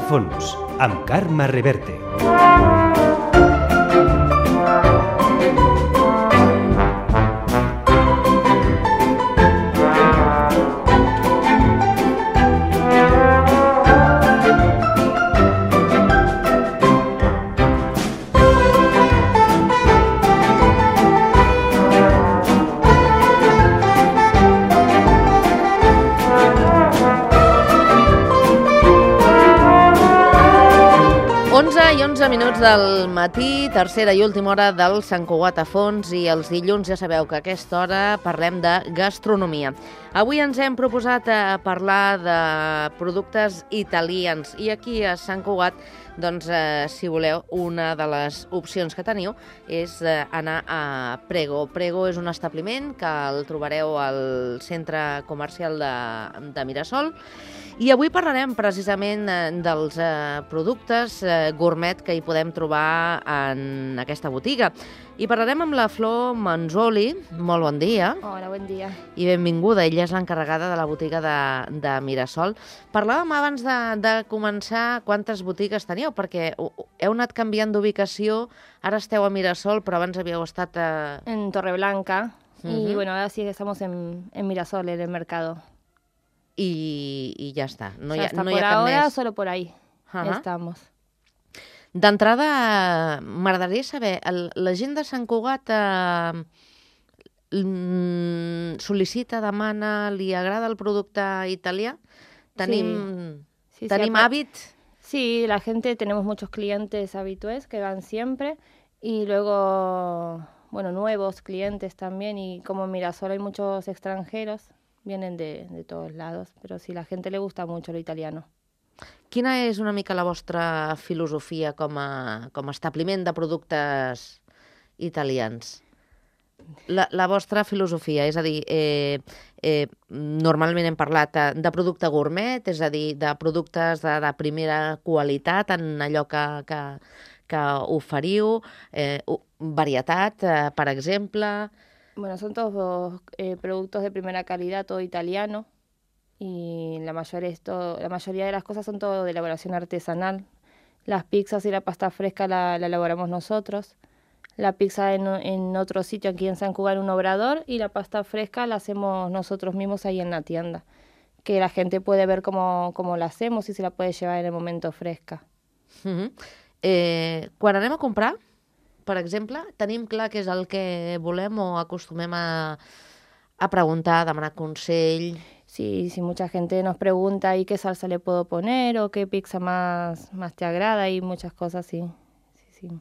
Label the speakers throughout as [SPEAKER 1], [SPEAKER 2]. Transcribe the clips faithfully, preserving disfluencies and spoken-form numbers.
[SPEAKER 1] Fons, amb Carme Reverte.
[SPEAKER 2] onze i onze minuts del matí, tercera i última hora del Sant Cugat a Fons, i els dilluns ja sabeu que a aquesta hora parlem de gastronomia. Avui ens hem proposat a parlar de productes italians i aquí a Sant Cugat, doncs, eh, si voleu, una de les opcions que teniu és eh, anar a Prego. Prego és un establiment que el trobareu al centre comercial de, de Mirasol. I avui parlarem precisament dels eh, productes eh, gourmet que hi podem trobar en aquesta botiga. I parlarem amb la Flor Manzoli. Molt bon dia.
[SPEAKER 3] Hola, bon dia.
[SPEAKER 2] I benvinguda. Ella és l'encarregada de la botiga de, de Mirasol. Parlàvem abans de, de començar quantes botigues teníeu, perquè heu anat canviant d'ubicació. Ara esteu a Mirasol, però abans havíeu estat a...
[SPEAKER 3] En Torreblanca.
[SPEAKER 2] Uh-huh.
[SPEAKER 3] Y bueno, ahora sí que estamos en, en Mirasol, en el mercado.
[SPEAKER 2] I, i ja està. No
[SPEAKER 3] o
[SPEAKER 2] hi
[SPEAKER 3] sea,
[SPEAKER 2] ha,
[SPEAKER 3] hasta
[SPEAKER 2] no
[SPEAKER 3] por
[SPEAKER 2] hi ha cap
[SPEAKER 3] ahora,
[SPEAKER 2] més.
[SPEAKER 3] solo por ahí
[SPEAKER 2] Uh-huh.
[SPEAKER 3] estamos.
[SPEAKER 2] D'entrada, m'agradaria saber, el, la gent de Sant Cugat eh, mm, sol·licita, demana, li agrada el producte italià? Tenim,
[SPEAKER 3] Sí, sí,
[SPEAKER 2] tenim
[SPEAKER 3] apar-
[SPEAKER 2] hàbit?
[SPEAKER 3] Sí, la gente, tenemos muchos clientes habituales que van siempre y luego, bueno, nuevos clientes también, y como en Mirasol hay muchos extranjeros, vienen de, de todos lados, pero sí, la gente le gusta mucho lo italiano.
[SPEAKER 2] Quina és una mica la vostra filosofia com a, com a establiment de productes italians? La, la vostra filosofia, és a dir, eh, eh, normalment hem parlat de, de producte gourmet, és a dir, de productes de, de primera qualitat en allò que, que, que oferiu, eh, varietat, eh, per exemple.
[SPEAKER 3] Bueno, son todos eh, productos de primera calidad, todo italiano, y la mayoría, es todo, la mayoría de las cosas son todo de elaboración artesanal. Las pizzas y la pasta fresca la, la elaboramos nosotros. La pizza en, en otro sitio aquí en San Cugat, en un obrador, y la pasta fresca la hacemos nosotros mismos ahí en la tienda, que la gente puede ver cómo, cómo la hacemos y se la puede llevar en el momento fresca.
[SPEAKER 2] Uh-huh. eh, quan anem a comprar, per exemple, tenim clar què és el que volem o acostumem a, a preguntar, a demanar consell?
[SPEAKER 3] Sí, sí, mucha gente nos pregunta ¿y qué salsa le puedo poner? O qué pizza más, más te agrada, y muchas cosas, sí. sí, sí.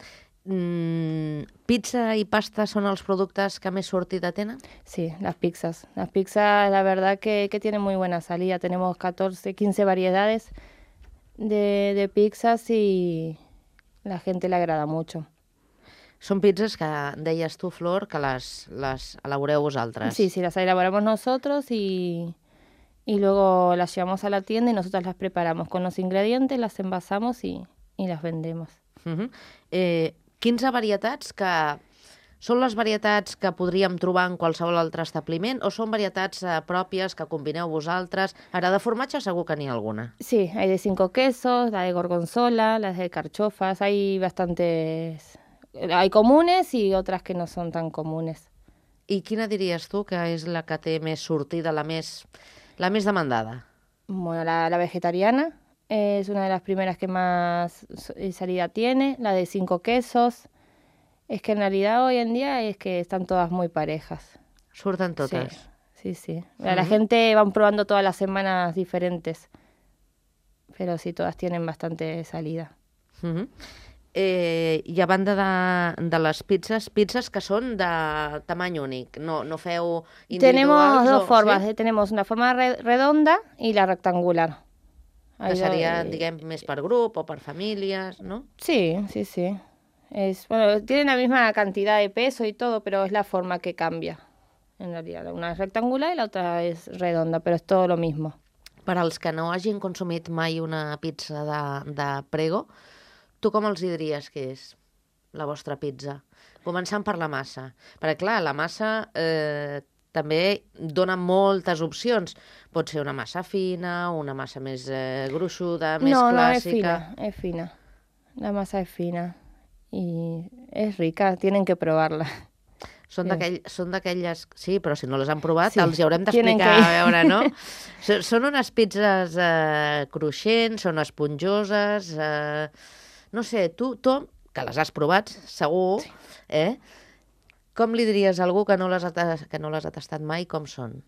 [SPEAKER 2] Mm, pizza i pasta són els productes que més sortida tenen?
[SPEAKER 3] Sí, las pizzas. Las pizzas, la verdad que, que tienen muy buena salida. Tenemos catorce, quince variedades de, de pizzas y la gente le agrada mucho.
[SPEAKER 2] Són pizzas que deies tu, Flor, que les, les elaboreu vosaltres.
[SPEAKER 3] Sí, sí, las elaboramos nosotros y, y luego las llevamos a la tienda y nosotros las preparamos con los ingredientes, las envasamos y, y las vendemos.
[SPEAKER 2] Uh-huh. eh, quinze varietats que són les varietats que podríem trobar en qualsevol altre establiment o són varietats eh, pròpies que combineu vosaltres? Ara, de formatge segur que n'hi ha alguna.
[SPEAKER 3] Sí, hay de cinco quesos, la de gorgonzola, las de carchofas, hay bastantes... Hay comunes y otras que no son tan comunes.
[SPEAKER 2] I quina diries tu que és la que té més sortida, la més, la més demandada?
[SPEAKER 3] Bueno, la, la vegetariana es una de las primeras que más salida tiene, la de cinco quesos. Es que en realidad hoy en día es que están todas muy parejas.
[SPEAKER 2] Surten totes?
[SPEAKER 3] Sí, sí, sí. La, la gente van probando todas las semanas diferentes, pero sí, todas tienen bastante salida.
[SPEAKER 2] Uh-huh. Eh, I a banda de, de les pizzas, pizzas que són de tamany únic, no, no feu individuals?
[SPEAKER 3] Tenemos dos
[SPEAKER 2] o,
[SPEAKER 3] formas,
[SPEAKER 2] sí?
[SPEAKER 3] eh, tenemos una forma re- redonda y la rectangular.
[SPEAKER 2] Que
[SPEAKER 3] Ahí va,
[SPEAKER 2] seria,
[SPEAKER 3] eh,
[SPEAKER 2] diguem, més per grup o per famílies, no?
[SPEAKER 3] Sí, sí, sí. Es, bueno, tienen la misma cantidad de peso y todo, pero es la forma que cambia. En realidad, una es rectangular y la otra es redonda, pero es todo lo mismo.
[SPEAKER 2] Per als que no hagin consumit mai una pizza de, de Prego, tu com els hi diries que és la vostra pizza? Començant per la massa. Perquè, clar, la massa eh, també dona moltes opcions. Pot ser una massa fina, una massa més eh, gruixuda, més
[SPEAKER 3] no,
[SPEAKER 2] clàssica.
[SPEAKER 3] No, es fina, es fina. La masa es fina y es rica, tienen que probarla.
[SPEAKER 2] Són d'aquell, són d'aquelles... Sí, però si no les han provat,
[SPEAKER 3] Sí,
[SPEAKER 2] els hi haurem
[SPEAKER 3] tienen
[SPEAKER 2] d'explicar,
[SPEAKER 3] que-
[SPEAKER 2] a veure, no? Són- Són unes pizzas eh, cruixents, són esponjoses... Eh, no sé, tu, tu, que les has provat, segur, eh? Com li diries a algú que no les ha, ta- que no les ha tastat mai, com són?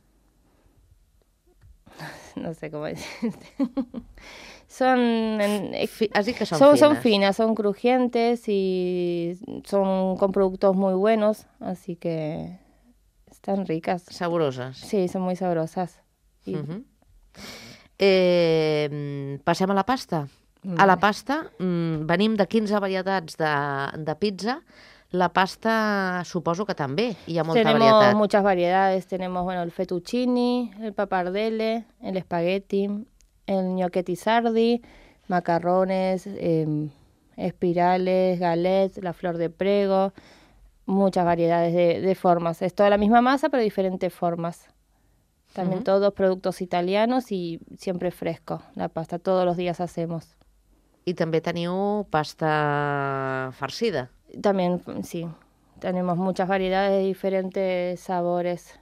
[SPEAKER 3] No sé cómo decirte. Son, en-
[SPEAKER 2] Fi- has dit que són
[SPEAKER 3] son,
[SPEAKER 2] fines.
[SPEAKER 3] son finas, son crujientes y son con productos muy buenos, así que están ricas.
[SPEAKER 2] Saboroses.
[SPEAKER 3] Sí, son muy sabrosas. Y-
[SPEAKER 2] Mhm. eh, mm, passem a la pasta. A la
[SPEAKER 3] Vale.
[SPEAKER 2] pasta, mm, venim de quinze varietats de, de pizza. La pasta suposo que també hi ha molta
[SPEAKER 3] Tenemos
[SPEAKER 2] varietat.
[SPEAKER 3] muchas variedades, tenemos bueno el fettuccini, el pappardelle, el espagueti, el gnocchetti sardi, macarrones, em, espirales, galets, la flor de prego, muchas variedades de, de formas. Es toda la misma masa, pero diferentes formas. También
[SPEAKER 2] Ujú.
[SPEAKER 3] todos productos italianos y siempre fresco. La pasta todos los días hacemos.
[SPEAKER 2] I també teniu pasta farcida.
[SPEAKER 3] También, sí, tenemos muchas variedades de diferentes sabores.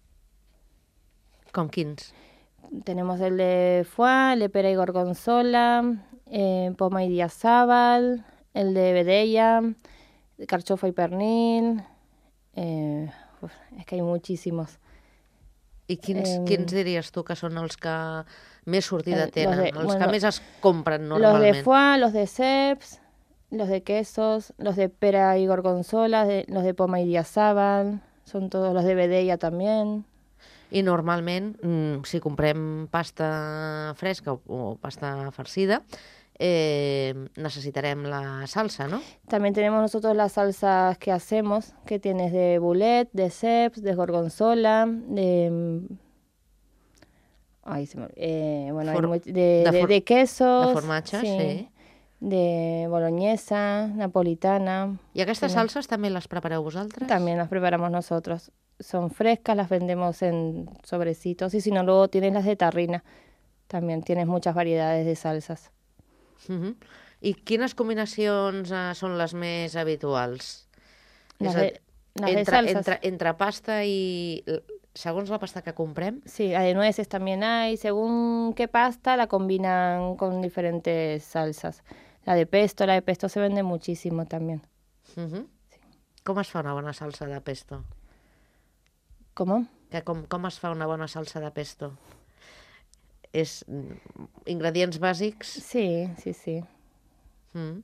[SPEAKER 2] Com quins?
[SPEAKER 3] Tenemos el de foie, el de pera y gorgonzola, eh, poma y diazábal, el de vedella, carchofa y pernil. eh, uf, es que hay muchísimos.
[SPEAKER 2] I quins,
[SPEAKER 3] Em,
[SPEAKER 2] quins diries tu que són els que més sortida
[SPEAKER 3] Eh, los
[SPEAKER 2] tenen,
[SPEAKER 3] de-
[SPEAKER 2] els
[SPEAKER 3] bueno,
[SPEAKER 2] que més es compren
[SPEAKER 3] Los de
[SPEAKER 2] normalment?
[SPEAKER 3] foie, los de ceps, los de quesos, los de pera y gorgonzola, de- los de poma y diazábal, son todos los de vedella también.
[SPEAKER 2] I normalment, mm, si comprem pasta fresca o, o pasta farcida, eh, necessitarem la salsa, no?
[SPEAKER 3] También tenemos nosotros las salsas que hacemos, que tienes de boulet, de ceps, de gorgonzola, de... mm, Ay, se me... eh, bueno, hay
[SPEAKER 2] For-
[SPEAKER 3] much- de,
[SPEAKER 2] de
[SPEAKER 3] de,
[SPEAKER 2] for-
[SPEAKER 3] de quesos.
[SPEAKER 2] de formatge, sí.
[SPEAKER 3] De boloñesa, napolitana.
[SPEAKER 2] I aquestes
[SPEAKER 3] Tenim-
[SPEAKER 2] salses també les prepareu vosaltres?
[SPEAKER 3] También las preparamos nosotros. Son frescas, las vendemos en sobrecitos. Y si no, luego tienes las de tarrina. También tienes muchas variedades de salsas.
[SPEAKER 2] Mhm. I quines combinacions eh, són les més habituals?
[SPEAKER 3] Las
[SPEAKER 2] És a
[SPEAKER 3] de,
[SPEAKER 2] dir,
[SPEAKER 3] las de
[SPEAKER 2] entre,
[SPEAKER 3] salsas.
[SPEAKER 2] entre, entre pasta i... Segons la pasta que comprem,
[SPEAKER 3] Sí, la de nueces también hay. Según qué pasta, la combinan con diferentes salsas. La de pesto, la de pesto se vende muchísimo también.
[SPEAKER 2] mhm. com es fa una bona salsa de pesto?
[SPEAKER 3] ¿Cómo?
[SPEAKER 2] Que com, com es fa una bona salsa de pesto? És mm, ingredients bàsics?
[SPEAKER 3] Sí, sí, sí.
[SPEAKER 2] Mm.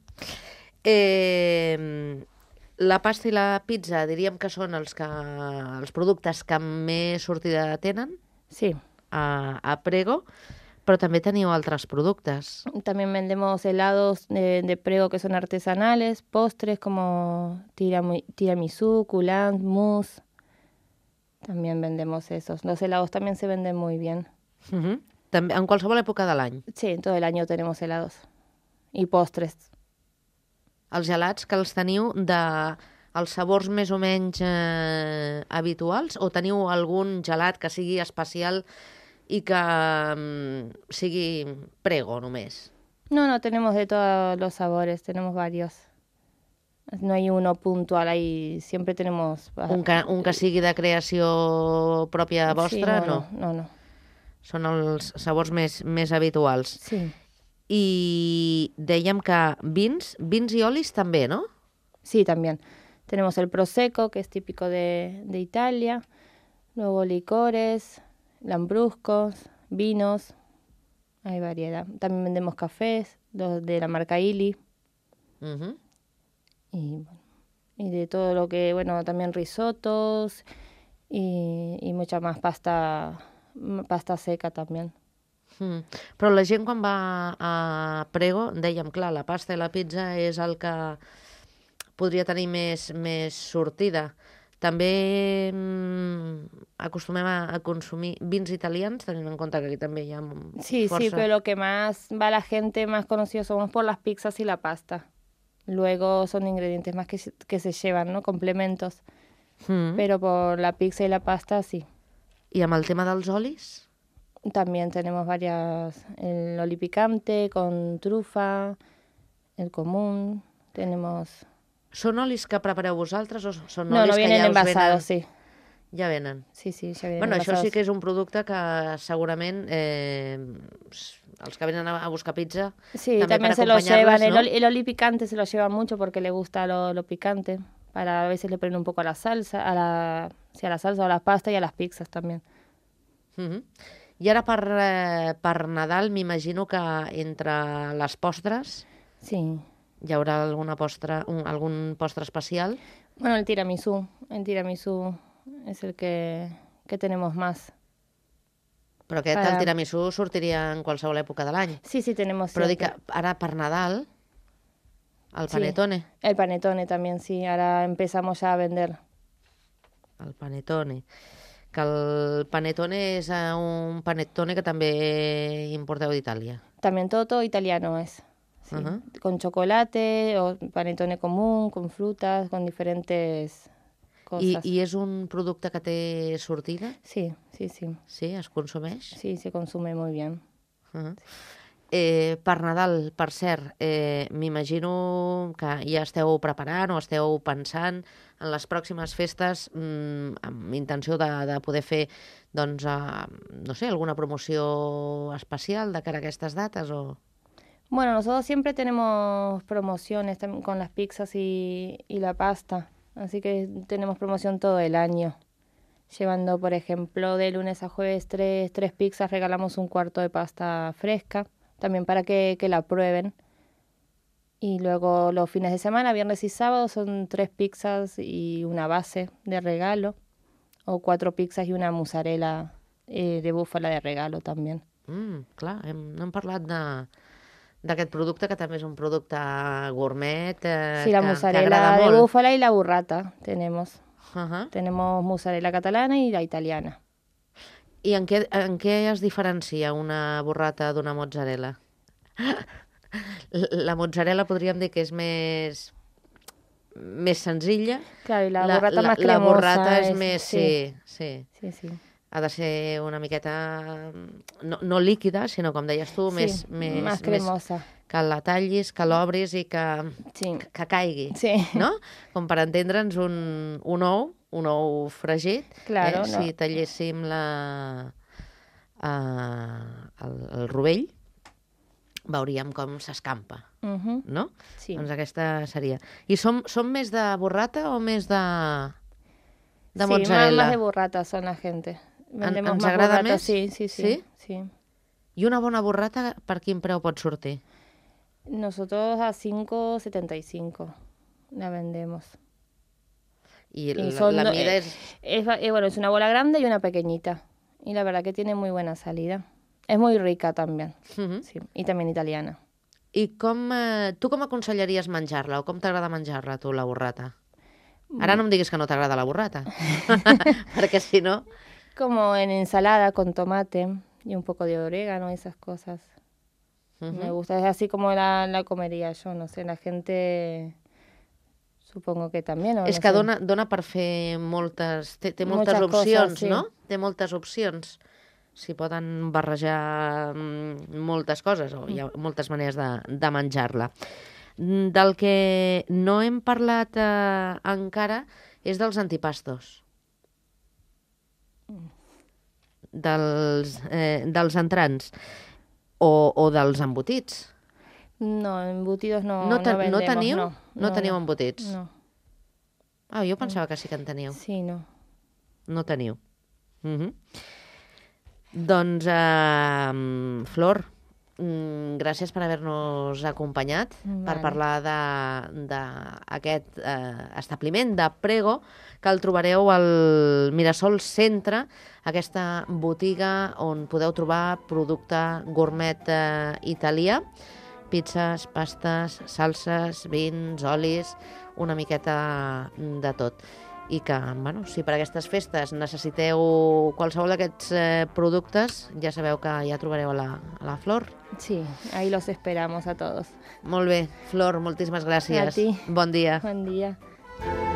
[SPEAKER 2] Eh, la pasta i la pizza diríem que són els, que, els productes que més sortida tenen
[SPEAKER 3] Sí.
[SPEAKER 2] a, a Prego, però també teniu altres productes.
[SPEAKER 3] También vendemos helados de, de prego que son artesanales, postres como tirami- tiramisú, coulant, mousse. También vendemos esos. Los helados también se venden muy bien.
[SPEAKER 2] Mhm. També, en qualsevol època de l'any.
[SPEAKER 3] Sí, todo el año tenemos helados. Y postres.
[SPEAKER 2] Els gelats que els teniu de els sabors més o menys eh, habituals o teniu algun gelat que sigui especial i que mm, sigui Prego només?
[SPEAKER 3] No, no, tenemos de todos los sabores, tenemos varios. No hay uno puntual, ahí siempre tenemos...
[SPEAKER 2] Un que, un que sigui de creació pròpia vostra,
[SPEAKER 3] Sí,
[SPEAKER 2] no.
[SPEAKER 3] no, no, no.
[SPEAKER 2] Són els sabors més, més habituals.
[SPEAKER 3] Sí.
[SPEAKER 2] I dèiem que vins, vins i olis també, no?
[SPEAKER 3] Sí, también. Tenemos el Prosecco, que es típico de, de Italia. Luego licores, lambruscos, vinos. Hay variedad. También vendemos cafés, los de la marca Illy.
[SPEAKER 2] Mhm.
[SPEAKER 3] Y, bueno, y de todo lo que, bueno, también risotos y, y mucha más pasta, pasta seca también.
[SPEAKER 2] Mm. Però la gent quan va a Prego, dèiem, clar, la pasta i la pizza és el que podria tenir més, més sortida. També mm, acostumem a, a consumir vins italians, tenint en compte que aquí també hi ha
[SPEAKER 3] Sí,
[SPEAKER 2] força...
[SPEAKER 3] sí, pero lo que más va la gente más conocido somos por las pizzas y la pasta. Luego son ingredientes más que, se- que se llevan, ¿no? Complementos.
[SPEAKER 2] Mm.
[SPEAKER 3] pero por la pizza y la pasta sí.
[SPEAKER 2] I amb el tema dels olis?
[SPEAKER 3] También tenemos varias, el oli picante con trufa, el común, tenemos...
[SPEAKER 2] Són olis que prepareu vosaltres o són
[SPEAKER 3] No,
[SPEAKER 2] olis
[SPEAKER 3] no
[SPEAKER 2] que
[SPEAKER 3] vienen
[SPEAKER 2] ja us
[SPEAKER 3] envasados,
[SPEAKER 2] venen?
[SPEAKER 3] sí.
[SPEAKER 2] Ja venen.
[SPEAKER 3] Sí, sí, ya vienen
[SPEAKER 2] Bueno, això
[SPEAKER 3] envasados.
[SPEAKER 2] sí que és un producte que segurament eh, els que venen a buscar pizza
[SPEAKER 3] Sí,
[SPEAKER 2] també
[SPEAKER 3] también
[SPEAKER 2] per
[SPEAKER 3] se lo llevan,
[SPEAKER 2] acompanyar-les,
[SPEAKER 3] el,
[SPEAKER 2] no?
[SPEAKER 3] oli, el oli picante se lo llevan mucho porque le gusta lo, lo picante. Para a veces le ponen un poco a la salsa, a la, sí, a la salsa o a la pasta y a las pizzas también.
[SPEAKER 2] Mhm. I ara per, eh, per Nadal m'imagino que entre les postres
[SPEAKER 3] Sí.
[SPEAKER 2] hi haurà alguna postre, un, algun postre especial.
[SPEAKER 3] Bueno, el tiramisú, el tiramisú es el que, que tenemos más.
[SPEAKER 2] Però aquest,
[SPEAKER 3] Para-
[SPEAKER 2] el tiramisú, sortiria en qualsevol època de l'any.
[SPEAKER 3] Sí, sí, tenemos
[SPEAKER 2] Però dic
[SPEAKER 3] siempre.
[SPEAKER 2] que ara per Nadal, el
[SPEAKER 3] Sí.
[SPEAKER 2] panetone.
[SPEAKER 3] El panetone también, sí, ahora empezamos ya a vender.
[SPEAKER 2] El panetone. Que el panetone és eh, un panetone que també importeu d'Itàlia.
[SPEAKER 3] También todo, todo italiano es. Sí.
[SPEAKER 2] Ajá.
[SPEAKER 3] Con chocolate o panetone común, con frutas, con diferentes
[SPEAKER 2] I,
[SPEAKER 3] cosas.
[SPEAKER 2] I és un producte que té sortida?
[SPEAKER 3] Sí, sí, sí.
[SPEAKER 2] Sí, es consumeix?
[SPEAKER 3] Sí, se consume muy bien.
[SPEAKER 2] Uh-huh. Eh, per Nadal, per cert, eh, m'imagino que ja esteu preparant o esteu pensant en les pròximes festes mm, amb intenció de, de poder fer, doncs, eh, no sé, alguna promoció especial de cara a aquestes dates o...
[SPEAKER 3] Bueno, nosotros siempre tenemos promociones también con las pizzas y, y la pasta, así que tenemos promoción todo el año. Llevando, por ejemplo, de lunes a jueves tres, tres pizzas, regalamos un cuarto de pasta fresca, también para que, que la prueben. Y luego los fines de semana, viernes y sábado, son tres pizzas y una base de regalo, o cuatro pizzas y una mozzarella eh, de búfala de regalo también.
[SPEAKER 2] Mm, clar, hem, no hem parlat de d'aquest producte, que també és un producte gourmet, eh,
[SPEAKER 3] Sí, la
[SPEAKER 2] que, que
[SPEAKER 3] mozzarella
[SPEAKER 2] agrada
[SPEAKER 3] de
[SPEAKER 2] molt.
[SPEAKER 3] búfala y la burrata tenemos.
[SPEAKER 2] Uh-huh.
[SPEAKER 3] Tenemos mozzarella catalana y la italiana.
[SPEAKER 2] I en què, en què es diferencia una burrata d'una mozzarella? La mozzarella podríem dir que és més, més senzilla.
[SPEAKER 3] Claro, y la, burrata más
[SPEAKER 2] la
[SPEAKER 3] cremosa.
[SPEAKER 2] burrata és
[SPEAKER 3] es-
[SPEAKER 2] més... Sí, sí.
[SPEAKER 3] sí, sí.
[SPEAKER 2] Ha de ser una miqueta... No, no líquida, sinó, com deies tu,
[SPEAKER 3] Sí,
[SPEAKER 2] més, més,
[SPEAKER 3] más
[SPEAKER 2] més
[SPEAKER 3] cremosa.
[SPEAKER 2] que la tallis, que l'obris i que,
[SPEAKER 3] Sí.
[SPEAKER 2] que, que caigui.
[SPEAKER 3] Sí.
[SPEAKER 2] No? Com per entendre'ns un, un ou, un ou fregit,
[SPEAKER 3] Claro,
[SPEAKER 2] eh?
[SPEAKER 3] no.
[SPEAKER 2] Si talléssim la, uh, el, el rovell, veuríem com s'escampa,
[SPEAKER 3] Ujú,
[SPEAKER 2] no?
[SPEAKER 3] sí.
[SPEAKER 2] Doncs aquesta seria. I som, som més de burrata o més de, de
[SPEAKER 3] Sí, más,
[SPEAKER 2] mozzarella?
[SPEAKER 3] más de burrata son la gente. Vendemos
[SPEAKER 2] ens
[SPEAKER 3] más
[SPEAKER 2] agrada
[SPEAKER 3] burrata,
[SPEAKER 2] més?
[SPEAKER 3] sí, sí, sí,
[SPEAKER 2] Sí?
[SPEAKER 3] sí.
[SPEAKER 2] I una bona burrata per quin preu pot sortir?
[SPEAKER 3] Nosotros a cinco setenta y cinco la vendemos.
[SPEAKER 2] I,
[SPEAKER 3] Y
[SPEAKER 2] la,
[SPEAKER 3] son
[SPEAKER 2] la
[SPEAKER 3] do-
[SPEAKER 2] mida
[SPEAKER 3] eh,
[SPEAKER 2] és...
[SPEAKER 3] Es, va- eh, bueno, es una bola grande y una pequeñita. Y la verdad que tiene muy buena salida. Es muy rica también.
[SPEAKER 2] Mhm.
[SPEAKER 3] Sí. Y también italiana.
[SPEAKER 2] I com, eh, tu com aconsellaries menjar-la o com t'agrada menjar-la, tu, la burrata? Ara no em diguis que no t'agrada la burrata, perquè si no...
[SPEAKER 3] Como en ensalada con tomate y un poco de orégano, esas cosas.
[SPEAKER 2] Mhm.
[SPEAKER 3] Me gusta, es así como la, la comería yo, no sé, la gente supongo que también. O
[SPEAKER 2] És
[SPEAKER 3] no
[SPEAKER 2] que
[SPEAKER 3] sé.
[SPEAKER 2] dona, dona per fer moltes... Té, té moltes
[SPEAKER 3] Moltes coses,
[SPEAKER 2] opcions,
[SPEAKER 3] sí.
[SPEAKER 2] no? Té moltes opcions. S'hi poden barrejar mm, moltes coses, o hi ha moltes maneres de, de menjar-la. Mm, Del que no hem parlat eh, encara és dels antipastos. Dels, eh, dels entrants o, o dels embotits.
[SPEAKER 3] No, embutidos no,
[SPEAKER 2] No, te,
[SPEAKER 3] no
[SPEAKER 2] no
[SPEAKER 3] vendemos,
[SPEAKER 2] teniu?
[SPEAKER 3] no.
[SPEAKER 2] No teniu embotits?
[SPEAKER 3] No,
[SPEAKER 2] Ah, jo pensava que sí que en teníeu.
[SPEAKER 3] sí, no.
[SPEAKER 2] No teniu. Mhm. Doncs, eh, Flor, mm, gràcies per haver-nos acompanyat, per
[SPEAKER 3] Vale.
[SPEAKER 2] parlar de- d'aquest eh, establiment de Prego, que el trobareu al Mirasol Centre, aquesta botiga on podeu trobar producte gourmet eh, italià, pizzas, pastes, salses, vins, olis, una miqueta de tot. I que, bueno, si per aquestes festes necessiteu qualsevol d'aquests eh, productes, ja sabeu que ja trobareu a la, a la Flor.
[SPEAKER 3] Sí, ahí los esperamos a todos.
[SPEAKER 2] Molt bé, Flor, moltíssimes gràcies.
[SPEAKER 3] A ti.
[SPEAKER 2] Bon dia.
[SPEAKER 3] Buen día.